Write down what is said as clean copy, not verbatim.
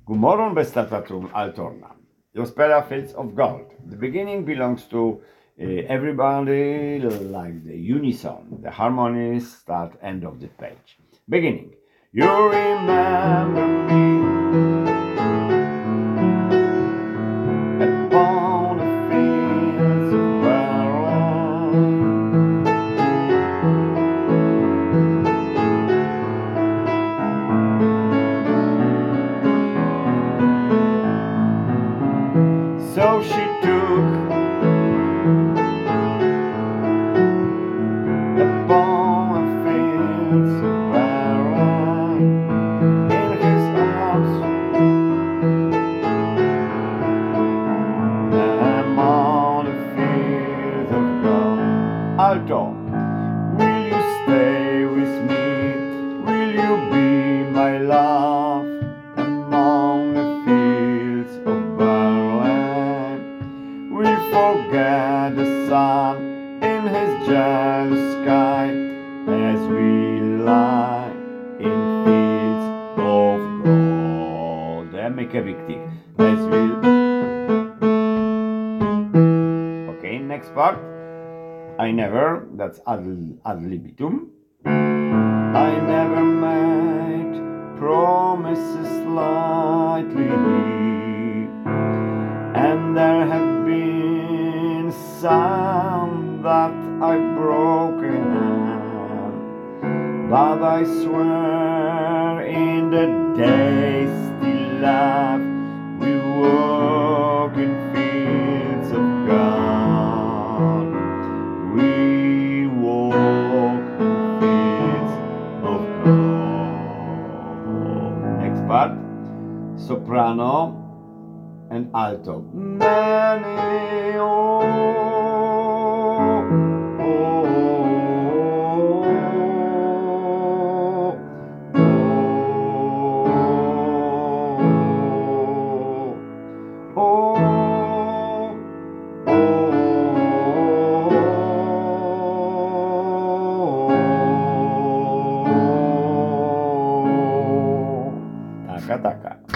Gumorron bestatatum altorna. Jospera fields of gold. The beginning belongs to everybody, like the unison. The harmonies start end of the page. Beginning. You remember me upon the fields of Berlin. So she took upon the fields of Berlin in his arms. Among the fields of gold. Alto, will you stay with me? Will you be my love? Among the fields of Berlin, we'll forget the sun in his jealous sky as we lie in fields of gold. Make a big tick. As we. Okay, next part. I never, that's ad libitum. I never made promises lightly, and there have been some that I've broken, but I swear in the days still love we walk in fields of God. We walk in fields of gold. Next part. Soprano and alto. Many